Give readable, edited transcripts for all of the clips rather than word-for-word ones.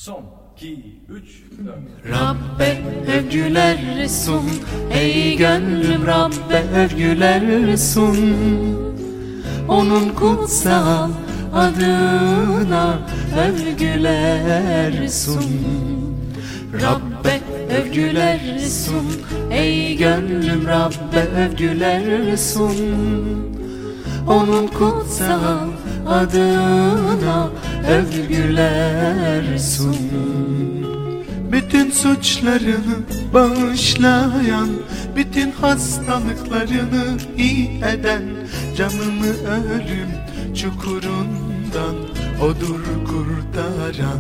Son, 2, 3, 4. Rabbe övgüler sun, ey gönlüm Rabbe övgüler sun. Onun kutsal adına övgüler sun. Rabbe övgüler sun, ey gönlüm Rabbe övgüler sun. Onun kutsal adına övgüler sun. Bütün suçlarını bağışlayan, bütün hastalıklarını iyi eden, canını ölüm çukurundan odur kurtaran.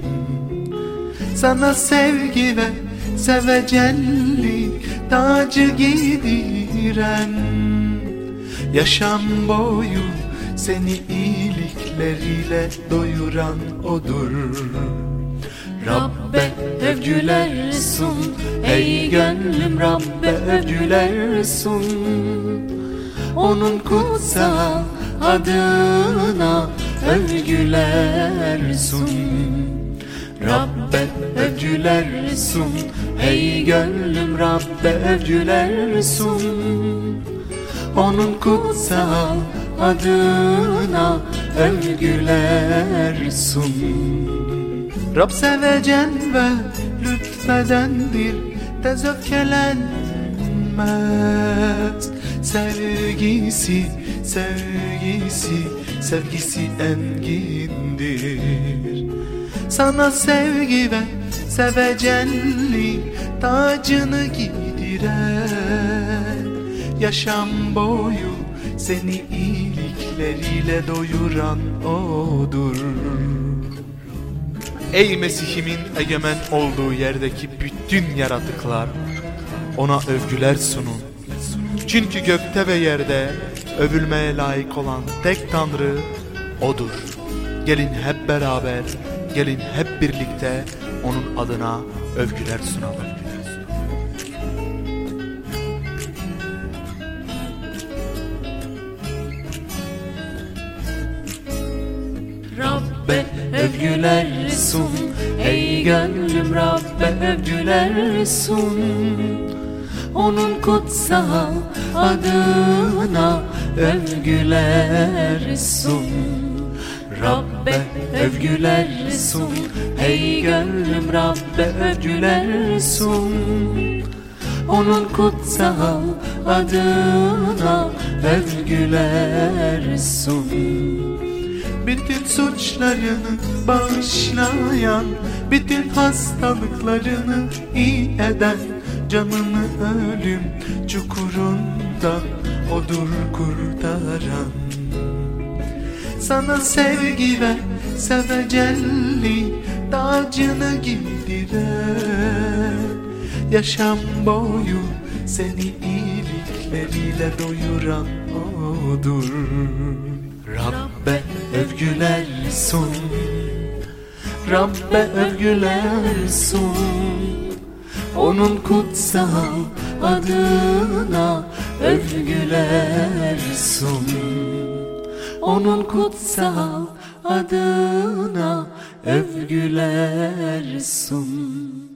Sana sevgi ve sevecenlik tacı giydiren, yaşam boyu seni iyilikleriyle doyuran odur. Rabbe övgüler sun, ey gönlüm Rabbe övgüler sun. Onun kutsal adına övgüler sun. Rabbe övgüler sun, ey gönlüm Rabbe övgüler sun. Onun kutsal adına övgüler sun. Rab sevecen ve lütfedendir, tez öfkelenmez. Sevgisi, sevgisi, sevgisi engindir. Sana sevgi ve sevecenlik tacını giydiren, yaşam boyu seni iyilikleriyle doyuran odur. Ey Mesih'imin egemen olduğu yerdeki bütün yaratıklar, ona övgüler sunun. Çünkü gökte ve yerde övülmeye layık olan tek Tanrı O'dur. Gelin hep beraber, gelin hep birlikte onun adına övgüler sunalım. Rabbe övgüler sun, ey gönlüm Rabbe övgüler sun. Onun kutsal adına övgüler sun. Rabbe övgüler sun, ey gönlüm Rabbe övgüler sun. Onun kutsal adına övgüler sun. Bütün suçlarını bağışlayan, bütün hastalıklarını iyi eden, canını ölüm çukurundan odur kurtaran. Sana sevgi ve sevecenlik tacını giydiren, yaşam boyu seni iyilikleriyle doyuran odur. Rabbe övgüler sun, Rabbe övgüler sun. onun kutsal adına övgüler sun. Onun kutsal adına övgüler sun.